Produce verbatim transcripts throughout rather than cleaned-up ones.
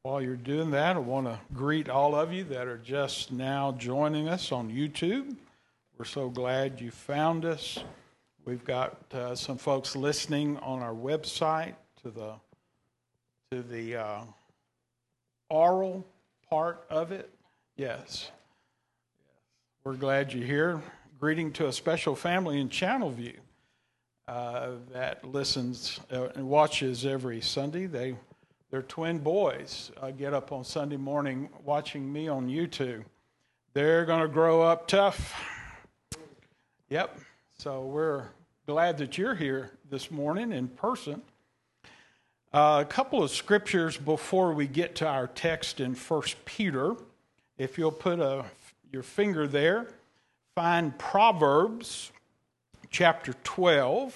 While you're doing that, I want to greet all of you that are just now joining us on YouTube. We're so glad you found us. We've got uh, some folks listening on our website to the to the uh, oral part of it. Yes. We're glad you're here. Greeting to a special family in Channelview uh, that listens uh, and watches every Sunday. They They're twin boys. Uh, get up on Sunday morning watching me on YouTube. They're going to grow up tough. Yep. So we're glad that you're here this morning in person. Uh, a couple of scriptures before we get to our text in First Peter. If you'll put a, your finger there, find Proverbs chapter twelve.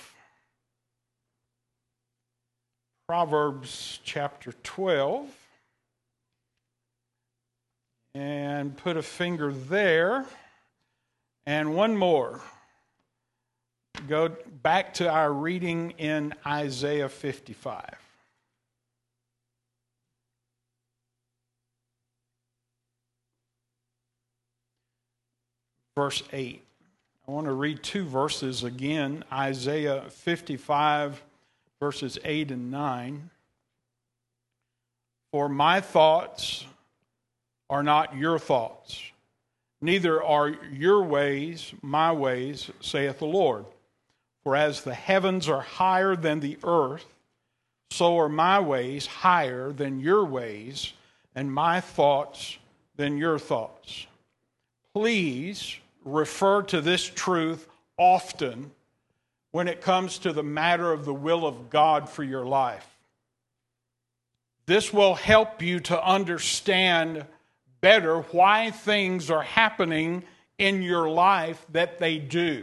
Proverbs chapter twelve, and put a finger there, and one more. Go back to our reading in Isaiah fifty-five. Verse eight. I want to read two verses again, Isaiah fifty-five, verses eight and nine. For my thoughts are not your thoughts, neither are your ways my ways, saith the Lord. For as the heavens are higher than the earth, so are my ways higher than your ways, and my thoughts than your thoughts. Please refer to this truth often when it comes to the matter of the will of God for your life. This will help you to understand better why things are happening in your life that they do.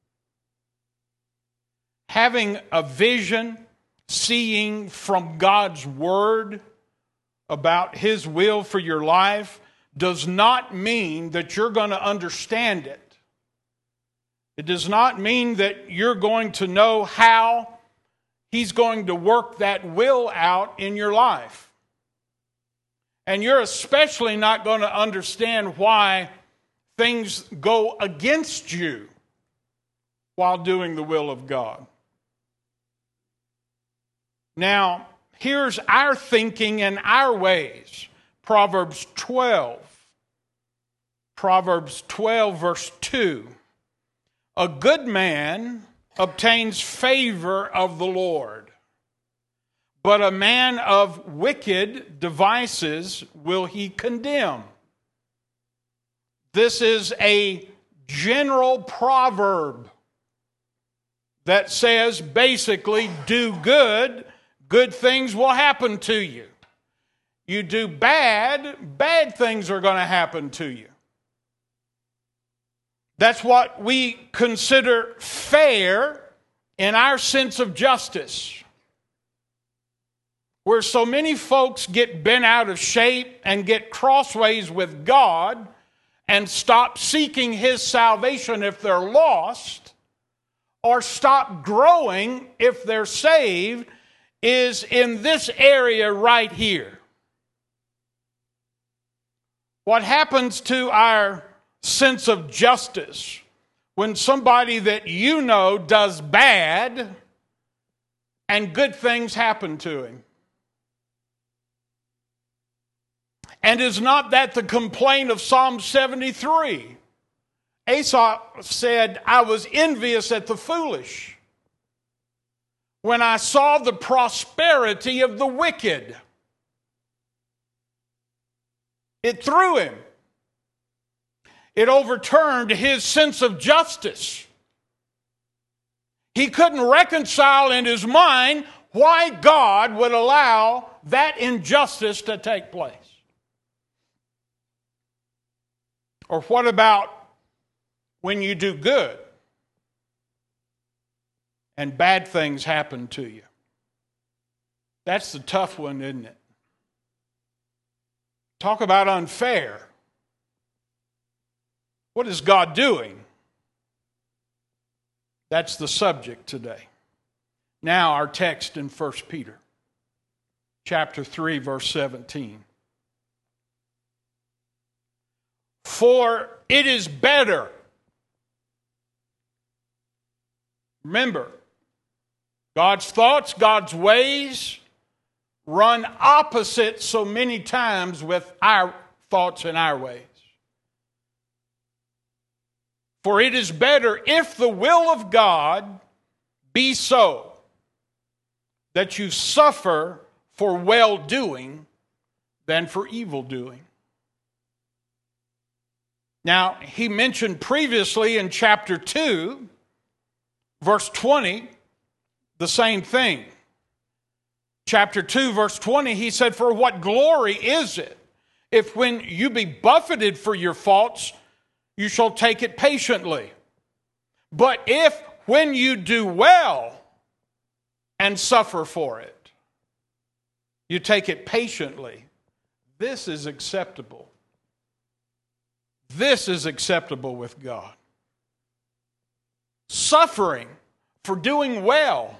Having a vision, seeing from God's Word about His will for your life does not mean that you're going to understand it. It does not mean that you're going to know how He's going to work that will out in your life. And you're especially not going to understand why things go against you while doing the will of God. Now, here's our thinking and our ways. Proverbs twelve. Proverbs twelve, verse two. A good man obtains favor of the Lord, but a man of wicked devices will he condemn. This is a general proverb that says basically, do good, good things will happen to you. You do bad, bad things are going to happen to you. That's what we consider fair in our sense of justice. Where so many folks get bent out of shape and get crossways with God and stop seeking His salvation if they're lost, or stop growing if they're saved, is in this area right here. What happens to our sense of justice when somebody that you know does bad and good things happen to him? And is not that the complaint of Psalm seventy-three? Asaph said, I was envious at the foolish when I saw the prosperity of the wicked. It threw him. It overturned his sense of justice. He couldn't reconcile in his mind why God would allow that injustice to take place. Or what about when you do good and bad things happen to you? That's the tough one, isn't it? Talk about unfair. What is God doing? That's the subject today. Now our text in First Peter chapter three, verse seventeen. For it is better. Remember, God's thoughts, God's ways run opposite so many times with our thoughts and our ways. For it is better if the will of God be so that you suffer for well-doing than for evil-doing. Now, he mentioned previously in chapter two, verse twenty, the same thing. Chapter two, verse twenty, he said, for what glory is it if when you be buffeted for your faults, you shall take it patiently? But if when you do well and suffer for it, you take it patiently, this is acceptable. This is acceptable with God. Suffering for doing well.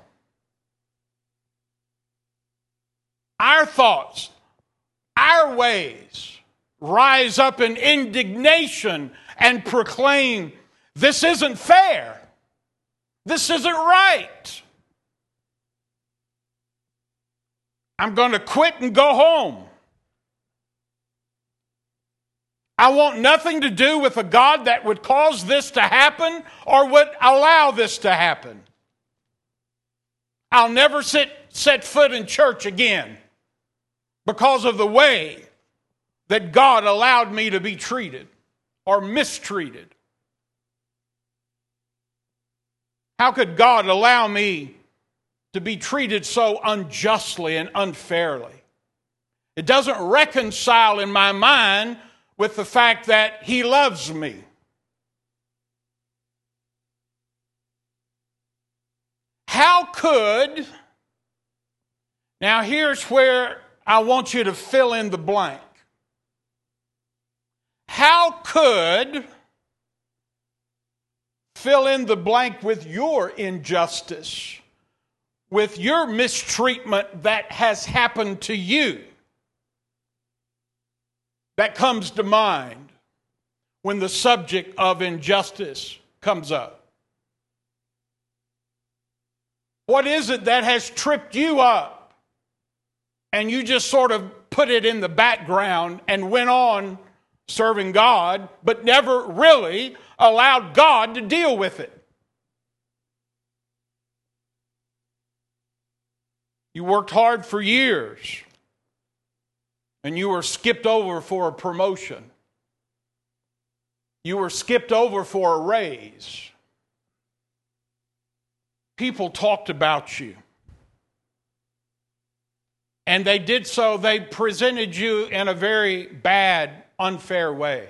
Our thoughts, our ways rise up in indignation and proclaim, this isn't fair. This isn't right. I'm going to quit and go home. I want nothing to do with a God that would cause this to happen or would allow this to happen. I'll never sit, set foot in church again because of the way that God allowed me to be treated or mistreated. How could God allow me to be treated so unjustly and unfairly? It doesn't reconcile in my mind with the fact that He loves me. How could, now here's where I want you to fill in the blank. How could, fill in the blank with your injustice, with your mistreatment that has happened to you, that comes to mind when the subject of injustice comes up? What is it that has tripped you up and you just sort of put it in the background and went on serving God, but never really allowed God to deal with it? You worked hard for years and you were skipped over for a promotion. You were skipped over for a raise. People talked about you. And they did so, they presented you in a very bad, unfair way.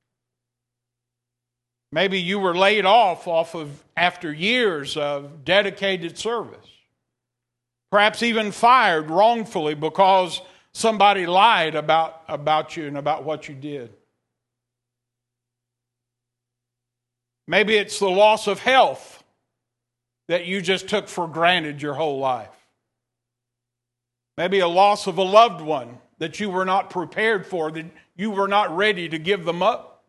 Maybe you were laid off off of after years of dedicated service. Perhaps even fired wrongfully because somebody lied about, about you and about what you did. Maybe it's the loss of health that you just took for granted your whole life. Maybe a loss of a loved one that you were not prepared for, that you were not ready to give them up.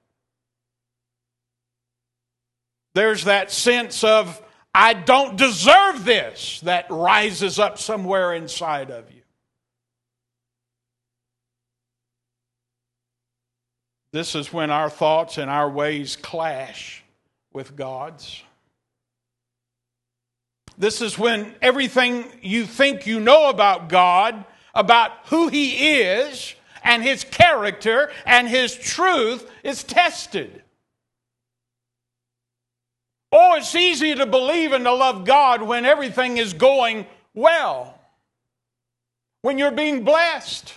There's that sense of, I don't deserve this, that rises up somewhere inside of you. This is when our thoughts and our ways clash with God's. This is when everything you think you know about God, about who He is, and His character, and His truth is tested. Oh, it's easy to believe and to love God when everything is going well, when you're being blessed.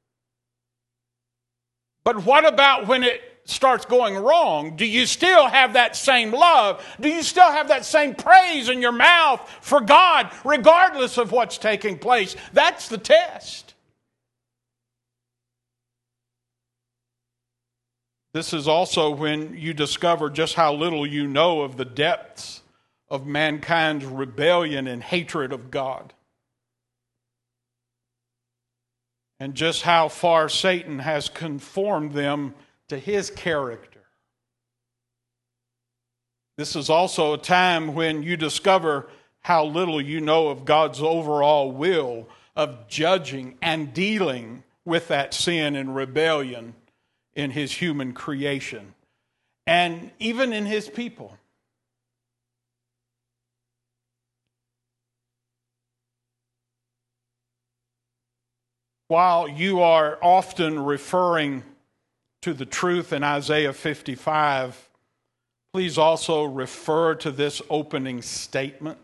But what about when it starts going wrong? Do you still have that same love? Do you still have that same praise in your mouth for God, regardless of what's taking place? That's the test. This is also when you discover just how little you know of the depths of mankind's rebellion and hatred of God. and just how far Satan has conformed them to his character. This is also a time when you discover how little you know of God's overall will of judging and dealing with that sin and rebellion in his human creation and even in his people. While you are often referring to the truth in Isaiah fifty-five, please also refer to this opening statement.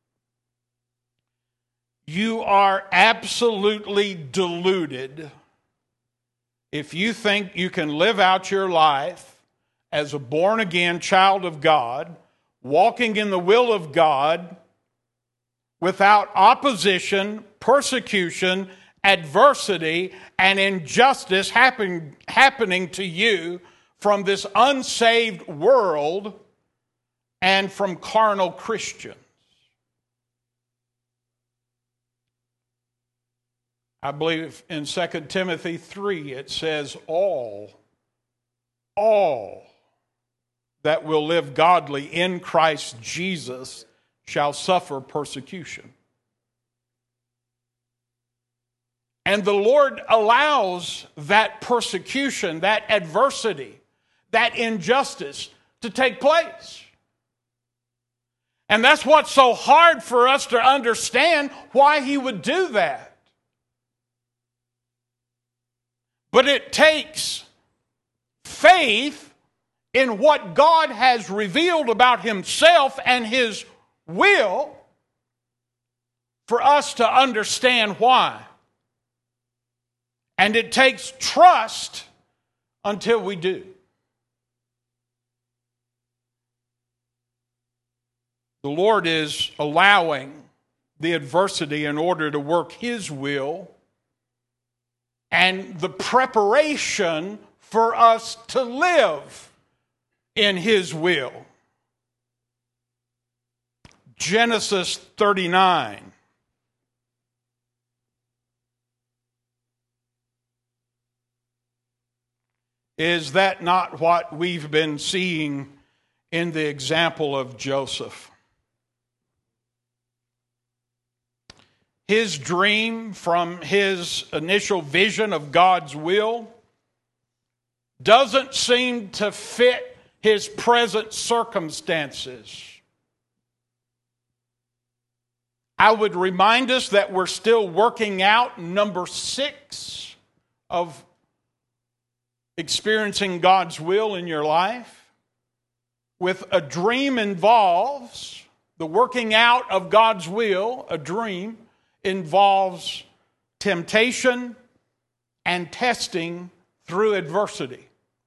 You are absolutely deluded if you think you can live out your life as a born-again child of God, walking in the will of God, without opposition, persecution, adversity, and injustice happen, happening to you from this unsaved world and from carnal Christians. I believe in Second Timothy three it says, all, all that will live godly in Christ Jesus shall suffer persecution. And the Lord allows that persecution, that adversity, that injustice to take place. And that's what's so hard for us to understand, why he would do that. But it takes faith in what God has revealed about himself and his will for us to understand why. And it takes trust until we do. The Lord is allowing the adversity in order to work his will and the preparation for us to live in his will. Genesis thirty-nine. Is that not what we've been seeing in the example of Joseph? His dream from his initial vision of God's will doesn't seem to fit his present circumstances. I would remind us that we're still working out number six of experiencing God's will in your life. With a dream involves the working out of God's will. A dream involves temptation and testing through adversity.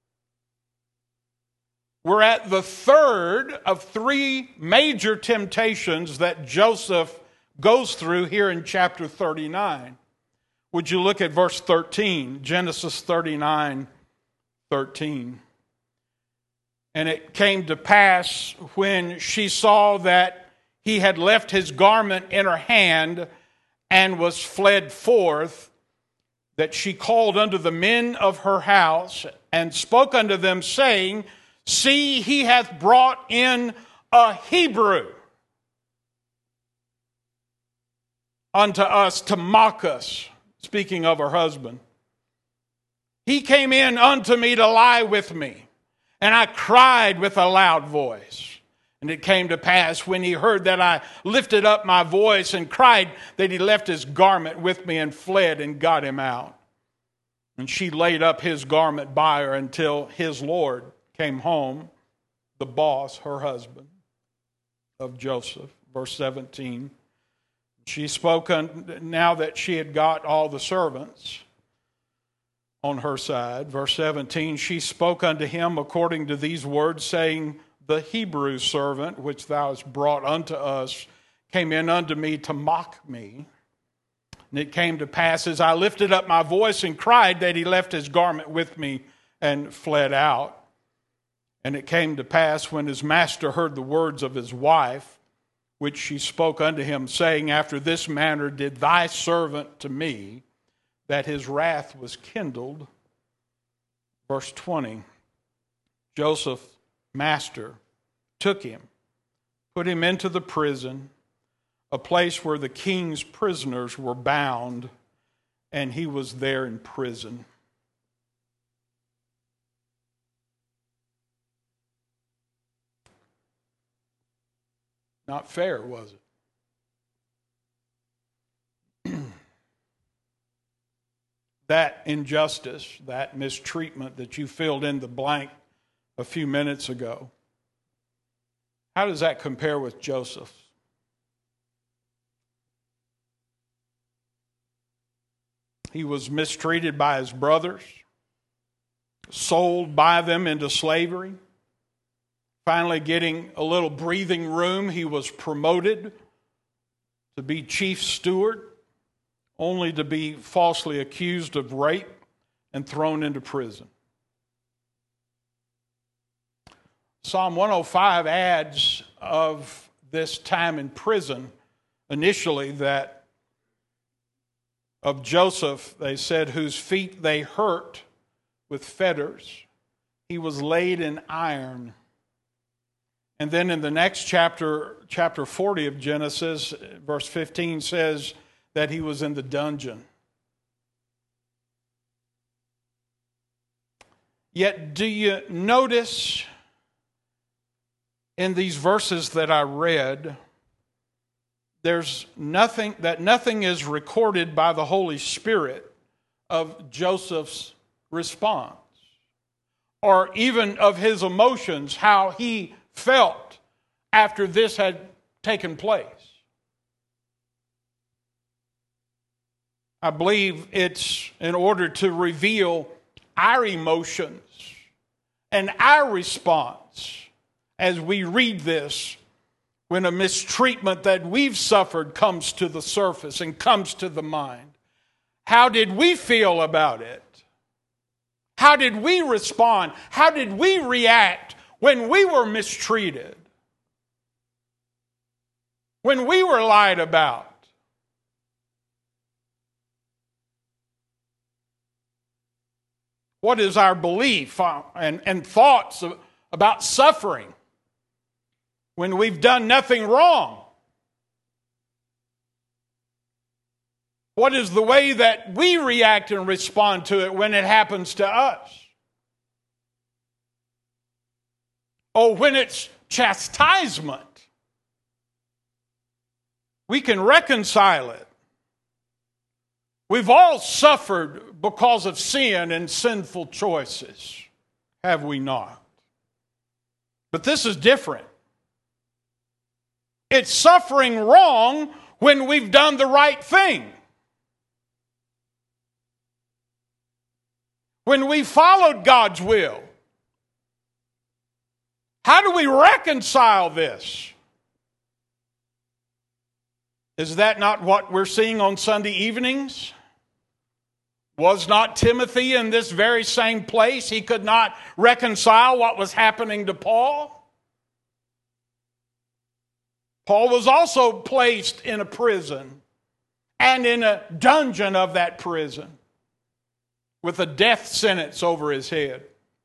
We're at the third of three major temptations that Joseph goes through here in chapter thirty-nine. Would you look at verse thirteen, Genesis thirty-nine, thirteen. And it came to pass when she saw that he had left his garment in her hand and was fled forth, that she called unto the men of her house and spoke unto them, saying, See, he hath brought in a Hebrew unto us to mock us, speaking of her husband. He came in unto me to lie with me, and I cried with a loud voice. And it came to pass, when he heard that I lifted up my voice and cried, that he left his garment with me and fled and got him out. And she laid up his garment by her until his Lord came home, the boss, her husband of Joseph. Verse seventeen. She spoke, now that she had got all the servants on her side. Verse seventeen, she spoke unto him according to these words, saying, The Hebrew servant which thou hast brought unto us came in unto me to mock me. And it came to pass, as I lifted up my voice and cried, that he left his garment with me and fled out. And it came to pass, when his master heard the words of his wife, which she spoke unto him, saying, After this manner did thy servant to me, that his wrath was kindled. Verse twenty, Joseph's master took him, put him into the prison, a place where the king's prisoners were bound, and he was there in prison. Not fair, was it? That injustice, that mistreatment that you filled in the blank a few minutes ago, how does that compare with Joseph? He was mistreated by his brothers, sold by them into slavery. Finally getting a little breathing room, he was promoted to be chief steward, only to be falsely accused of rape and thrown into prison. Psalm one oh five adds of this time in prison initially that of Joseph, they said, whose feet they hurt with fetters. He was laid in iron. And then in the next chapter, chapter forty of Genesis, verse fifteen says that he was in the dungeon. Yet do you notice in these verses that I read, there's nothing, that nothing is recorded by the Holy Spirit of Joseph's response, or even of his emotions, how he felt after this had taken place. I believe it's in order to reveal our emotions and our response as we read this when a mistreatment that we've suffered comes to the surface and comes to the mind. How did we feel about it? How did we respond? How did we react when we were mistreated? When we were lied about? What is our belief and, and thoughts about suffering when we've done nothing wrong? What is the way that we react and respond to it when it happens to us? Oh, when it's chastisement, we can reconcile it. We've all suffered because of sin and sinful choices, have we not? But this is different. It's suffering wrong when we've done the right thing. When we followed God's will. How do we reconcile this? Is that not what we're seeing on Sunday evenings? Was not Timothy in this very same place? He could not reconcile what was happening to Paul. Paul was also placed in a prison and in a dungeon of that prison with a death sentence over his head.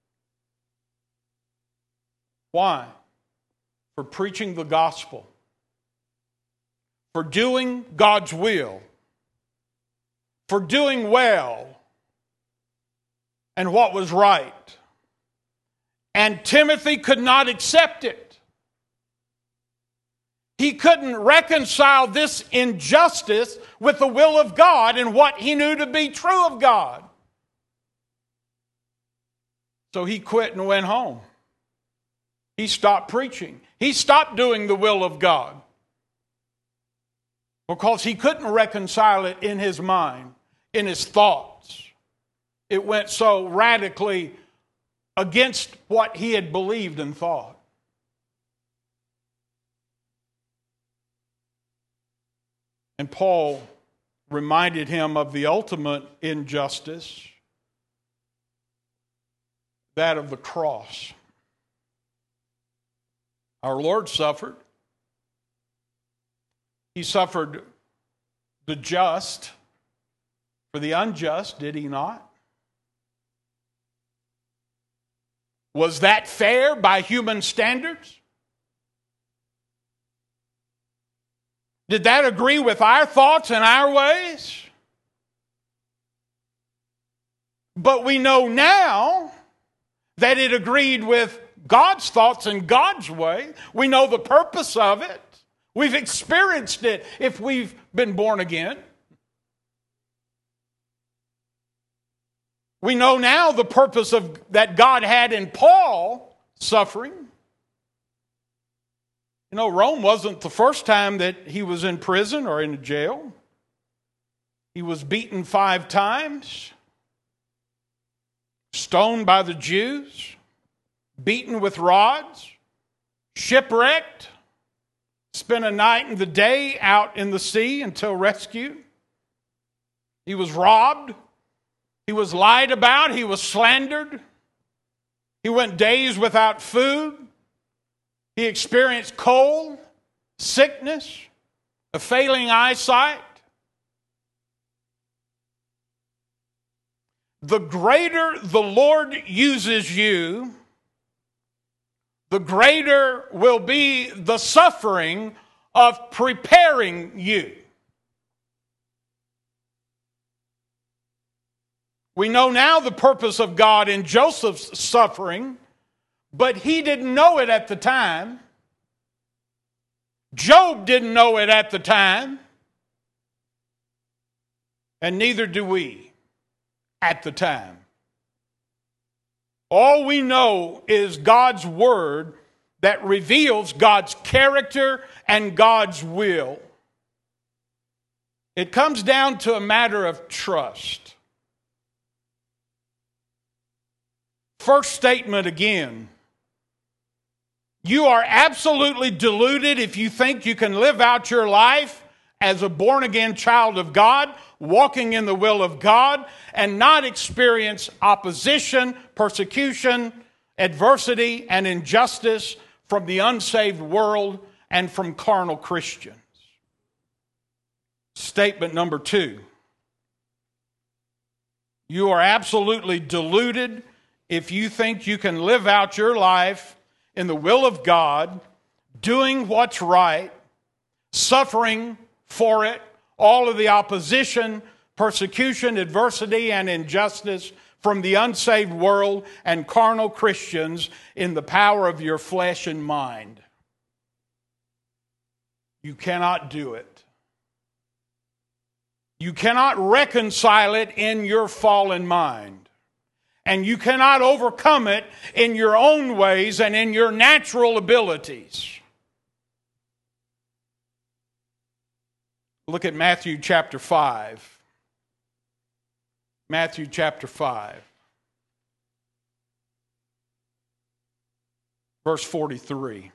Why? For preaching the gospel. For doing God's will. For doing well. And what was right. And Timothy could not accept it. He couldn't reconcile this injustice with the will of God and what he knew to be true of God. So he quit and went home. He stopped preaching. He stopped doing the will of God. Because he couldn't reconcile it in his mind, in his thoughts. It went so radically against what he had believed and thought. And Paul reminded him of the ultimate injustice, that of the cross. Our Lord suffered. He suffered the just for the unjust, did he not? Was that fair by human standards? Did that agree with our thoughts and our ways? But we know now that it agreed with God's thoughts and God's way. We know the purpose of it. We've experienced it if we've been born again. We know now the purpose of that God had in Paul suffering. You know, Rome wasn't the first time that he was in prison or in jail. He was beaten five times, stoned by the Jews, beaten with rods, shipwrecked, spent a night and the day out in the sea until rescued. He was robbed. He was lied about. He was slandered. He went days without food. He experienced cold, sickness, a failing eyesight. The greater the Lord uses you, the greater will be the suffering of preparing you. We know now the purpose of God in Joseph's suffering, but he didn't know it at the time. Job didn't know it at the time. And neither do we at the time. All we know is God's word that reveals God's character and God's will. It comes down to a matter of trust. First statement again. You are absolutely deluded if you think you can live out your life as a born-again child of God, walking in the will of God, and not experience opposition, persecution, adversity, and injustice from the unsaved world and from carnal Christians. Statement number two. You are absolutely deluded if you think you can live out your life in the will of God, doing what's right, suffering for it, all of the opposition, persecution, adversity, and injustice from the unsaved world and carnal Christians in the power of your flesh and mind. You cannot do it. You cannot reconcile it in your fallen mind. And you cannot overcome it in your own ways and in your natural abilities. Look at Matthew chapter five. Matthew chapter five. Verse forty-three.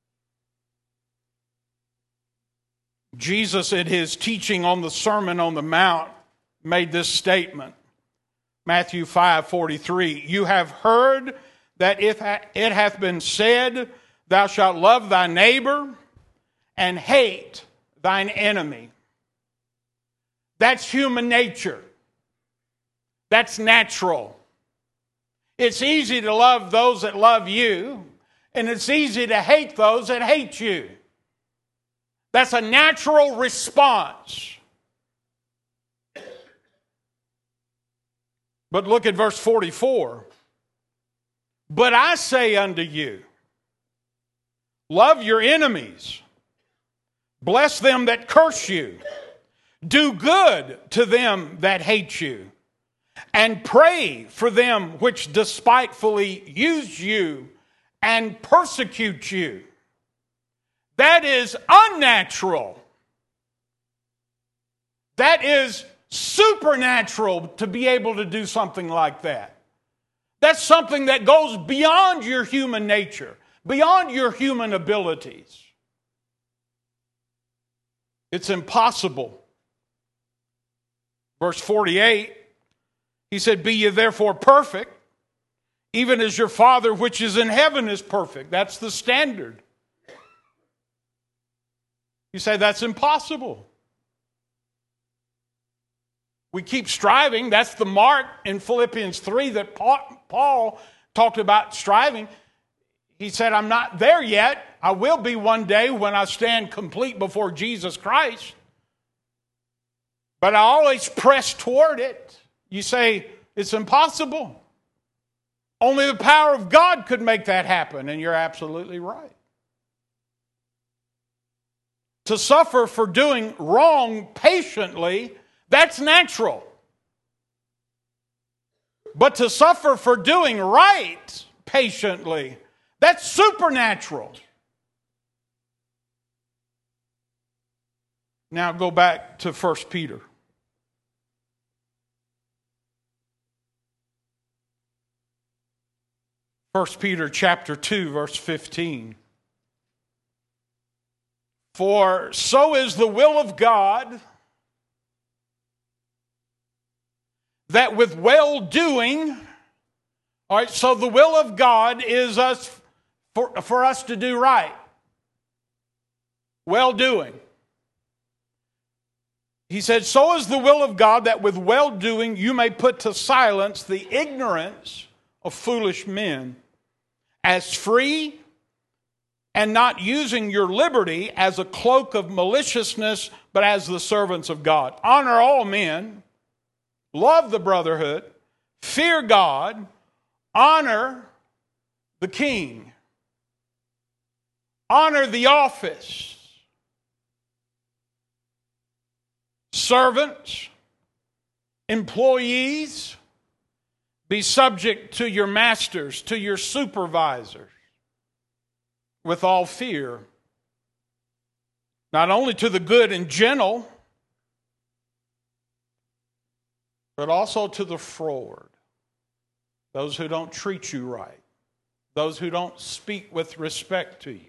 Jesus, in his teaching on the Sermon on the Mount, made this statement. Matthew five forty-three. You have heard that it hath been said, thou shalt love thy neighbor and hate thine enemy. That's human nature. That's natural. It's easy to love those that love you, and it's easy to hate those that hate you. That's a natural response. But look at verse forty-four. But I say unto you, love your enemies, bless them that curse you, do good to them that hate you, and pray for them which despitefully use you and persecute you. That is unnatural. That is supernatural to be able to do something like that. That's something that goes beyond your human nature, beyond your human abilities. It's impossible. Verse forty-eight, he said, be ye therefore perfect, even as your Father which is in heaven is perfect. That's the standard. You say that's impossible. We keep striving. That's the mark in Philippians three that Paul talked about striving. He said, I'm not there yet. I will be one day when I stand complete before Jesus Christ. But I always press toward it. You say, it's impossible. Only the power of God could make that happen. And you're absolutely right. To suffer for doing wrong patiently, that's natural. But to suffer for doing right patiently, that's supernatural. Now go back to First Peter. First Peter chapter two, verse fifteen. For so is the will of God, that with well-doing, all right, so the will of God is us for, for us to do right. Well-doing. He said, so is the will of God, that with well-doing you may put to silence the ignorance of foolish men, as free and not using your liberty as a cloak of maliciousness, but as the servants of God. Honor all men, love the brotherhood, fear God, honor the king, honor the office. Servants, employees, be subject to your masters, to your supervisors, with all fear, not only to the good and gentle, but also to the froward, those who don't treat you right, those who don't speak with respect to you.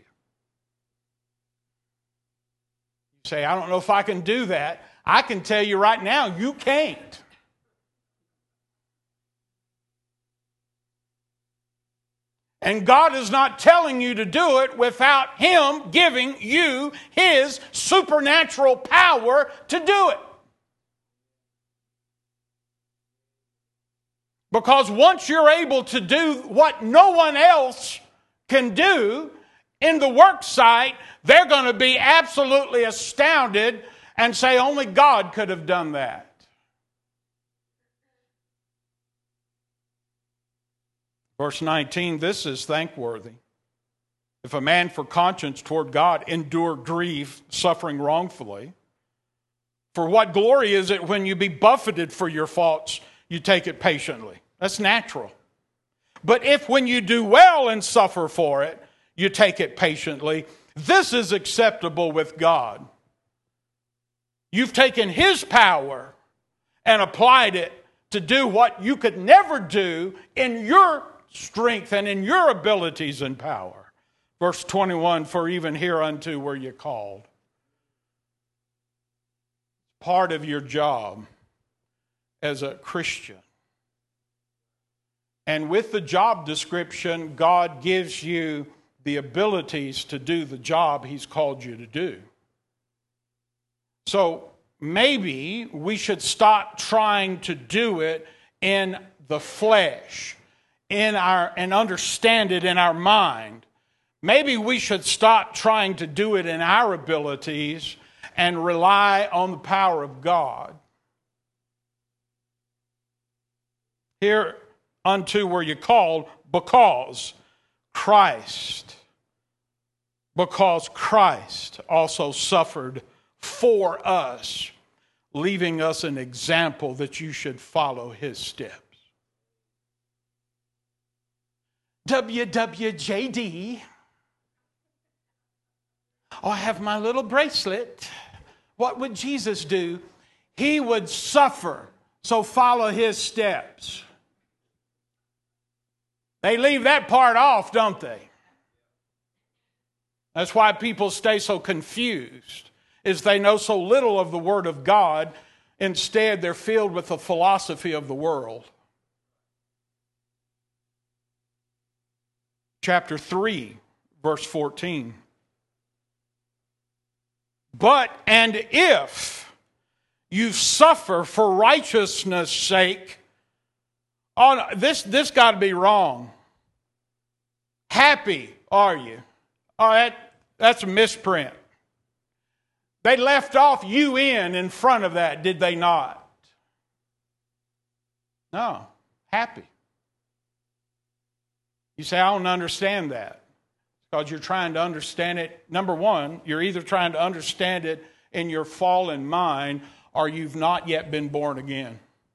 You say, I don't know if I can do that. I can tell you right now, you can't. And God is not telling you to do it without Him giving you His supernatural power to do it. Because once you're able to do what no one else can do in the work site, they're going to be absolutely astounded and say only God could have done that. Verse nineteen, this is thankworthy. If a man for conscience toward God endure grief, suffering wrongfully, for what glory is it when you be buffeted for your faults, you take it patiently? That's natural. But if when you do well and suffer for it, you take it patiently, this is acceptable with God. You've taken His power and applied it to do what you could never do in your strength and in your abilities and power. Verse twenty-one, for even hereunto were you called. Part of your job as a Christian. And with the job description, God gives you the abilities to do the job He's called you to do. So maybe we should stop trying to do it in the flesh, in our and understand it in our mind. Maybe we should stop trying to do it in our abilities and rely on the power of God. Here unto were you called because Christ, because Christ also suffered for us, leaving us an example that you should follow His steps. W W J D. Oh, I have my little bracelet. What would Jesus do? He would suffer, so follow His steps. They leave that part off, don't they? That's why people stay so confused, is they know so little of the Word of God. Instead, they're filled with the philosophy of the world. Chapter three, verse fourteen. But, and if you suffer for righteousness' sake. Oh, no, this this got to be wrong. Happy are you? Oh, that, that's a misprint. They left off U N in front of that, did they not? No, happy. You say, I don't understand that. Because you're trying to understand it. Number one, you're either trying to understand it in your fallen mind, or you've not yet been born again.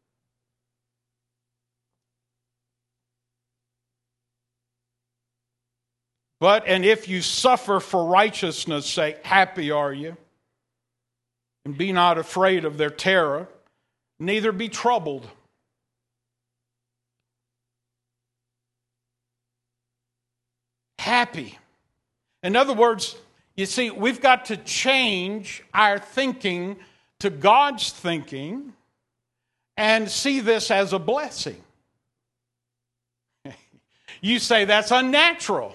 But, and if you suffer for righteousness' sake, happy are you. And be not afraid of their terror, neither be troubled. Happy. In other words, you see, we've got to change our thinking to God's thinking and see this as a blessing. You say that's unnatural.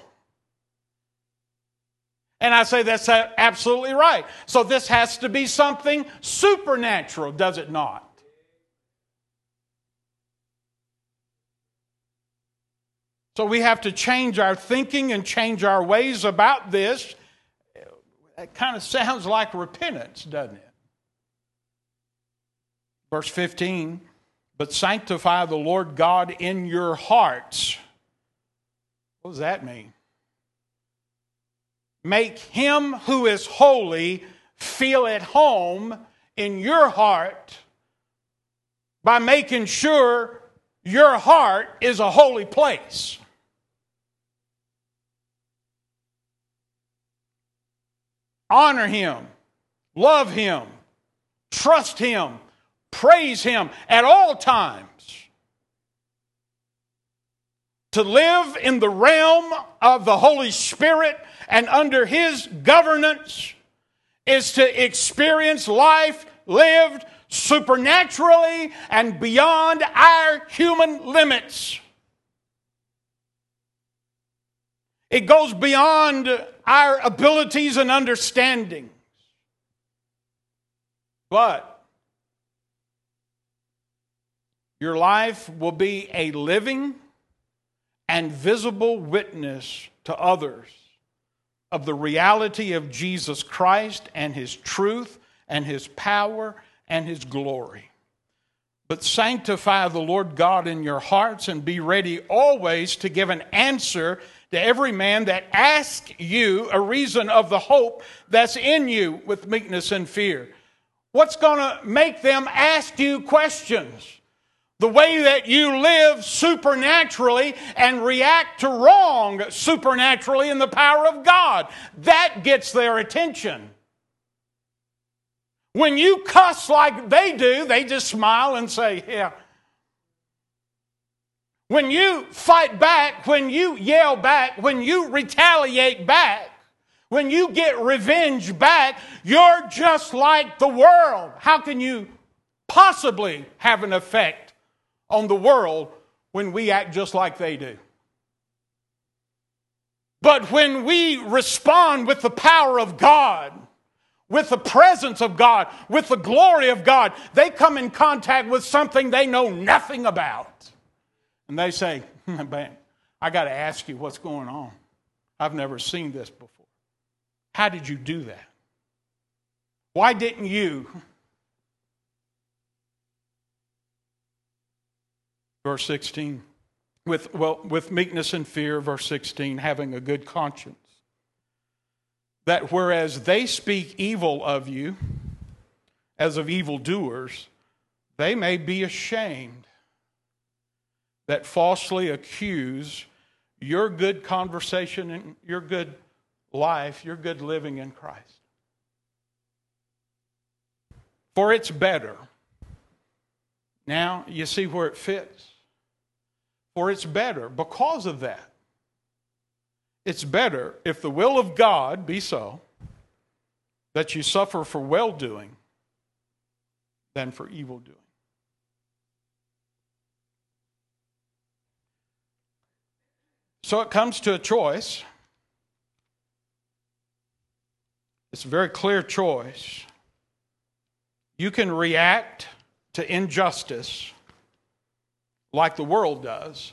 And I say that's absolutely right. So this has to be something supernatural, does it not? So we have to change our thinking and change our ways about this. It kind of sounds like repentance, doesn't it? Verse fifteen, but sanctify the Lord God in your hearts. What does that mean? Make him who is holy feel at home in your heart by making sure your heart is a holy place. Honor him, love him, trust him, praise him at all times. To live in the realm of the Holy Spirit and under his governance is to experience life lived supernaturally and beyond our human limits. It goes beyond our abilities and understandings. But your life will be a living and visible witness to others of the reality of Jesus Christ and his truth and his power and his glory. But sanctify the Lord God in your hearts and be ready always to give an answer to every man that asks you a reason of the hope that's in you with meekness and fear. What's going to make them ask you questions? The way that you live supernaturally and react to wrong supernaturally in the power of God. That gets their attention. When you cuss like they do, they just smile and say, yeah. When you fight back, when you yell back, when you retaliate back, when you get revenge back, you're just like the world. How can you possibly have an effect on the world when we act just like they do? But when we respond with the power of God, with the presence of God, with the glory of God, they come in contact with something they know nothing about. And they say, man, I got to ask you what's going on. I've never seen this before. How did you do that? Why didn't you? Verse sixteen, with, well, with meekness and fear, verse sixteen, having a good conscience. That whereas they speak evil of you, as of evildoers, they may be ashamed that falsely accuse your good conversation and your good life, your good living in Christ. For it's better. Now, you see where it fits. For it's better because of that. It's better, if the will of God be so, that you suffer for well-doing than for evil-doing. So it comes to a choice. It's a very clear choice. You can react to injustice like the world does,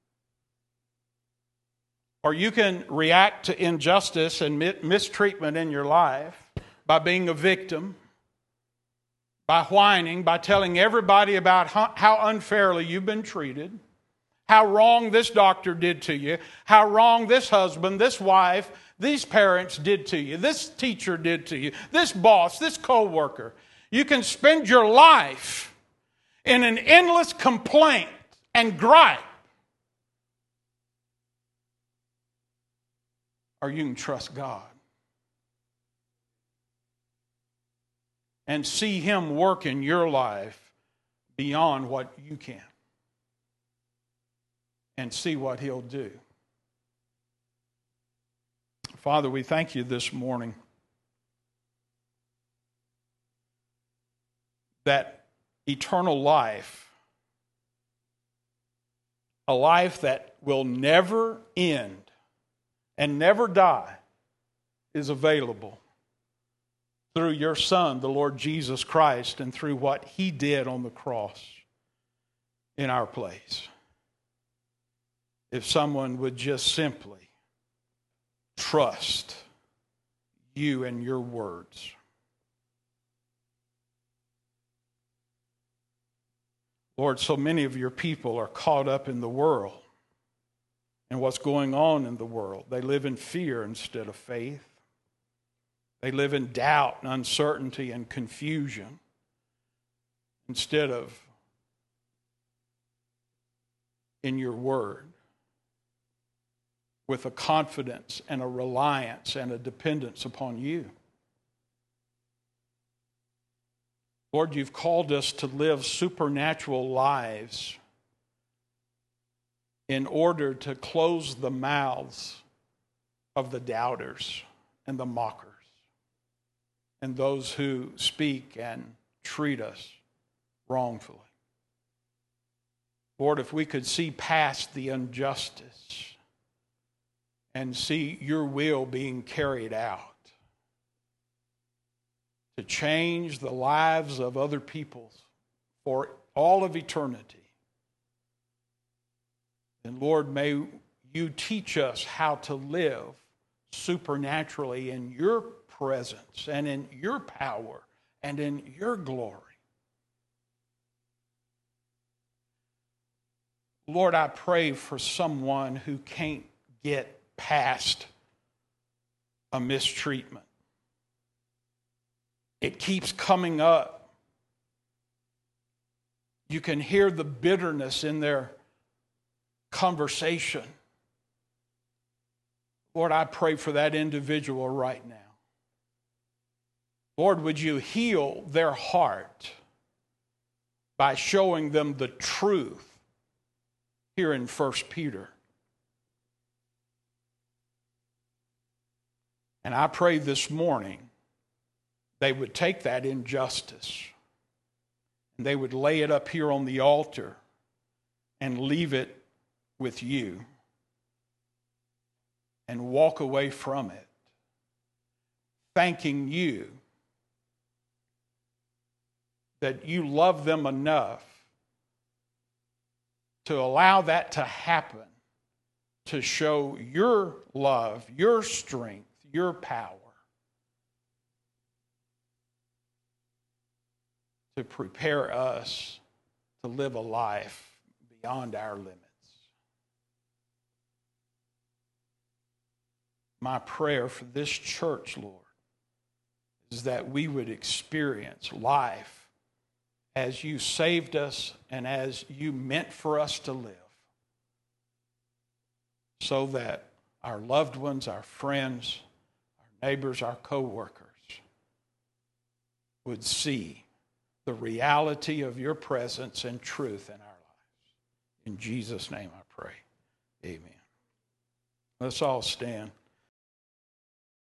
or you can react to injustice and mistreatment in your life by being a victim, by whining, by telling everybody about how unfairly you've been treated, how wrong this doctor did to you, how wrong this husband, this wife, these parents did to you, this teacher did to you, this boss, this co-worker. You can spend your life in an endless complaint and gripe. Or you can trust God and see Him work in your life beyond what you can, and see what He'll do. Father, we thank you this morning that eternal life, a life that will never end and never die, is available through your Son, the Lord Jesus Christ, and through what He did on the cross in our place. If someone would just simply trust you and your words. Lord, so many of your people are caught up in the world and what's going on in the world. They live in fear instead of faith. They live in doubt and uncertainty and confusion instead of in your word, with a confidence and a reliance and a dependence upon you. Lord, you've called us to live supernatural lives in order to close the mouths of the doubters and the mockers and those who speak and treat us wrongfully. Lord, if we could see past the injustice and see your will being carried out to change the lives of other people for all of eternity, then Lord, may you teach us how to live supernaturally in your presence and in your power and in your glory. Lord, I pray for someone who can't get past a mistreatment. It keeps coming up. You can hear the bitterness in their conversation. Lord, I pray for that individual right now. Lord, would you heal their heart by showing them the truth here in First Peter. And I pray this morning they would take that injustice and they would lay it up here on the altar and leave it with you and walk away from it, thanking you that you love them enough to allow that to happen, to show your love, your strength, your power, to prepare us to live a life beyond our limits. My prayer for this church, Lord, is that we would experience life as you saved us and as you meant for us to live, so that our loved ones, our friends, our neighbors, our co-workers would see the reality of your presence and truth in our lives. In Jesus' name I pray. Amen. Let's all stand.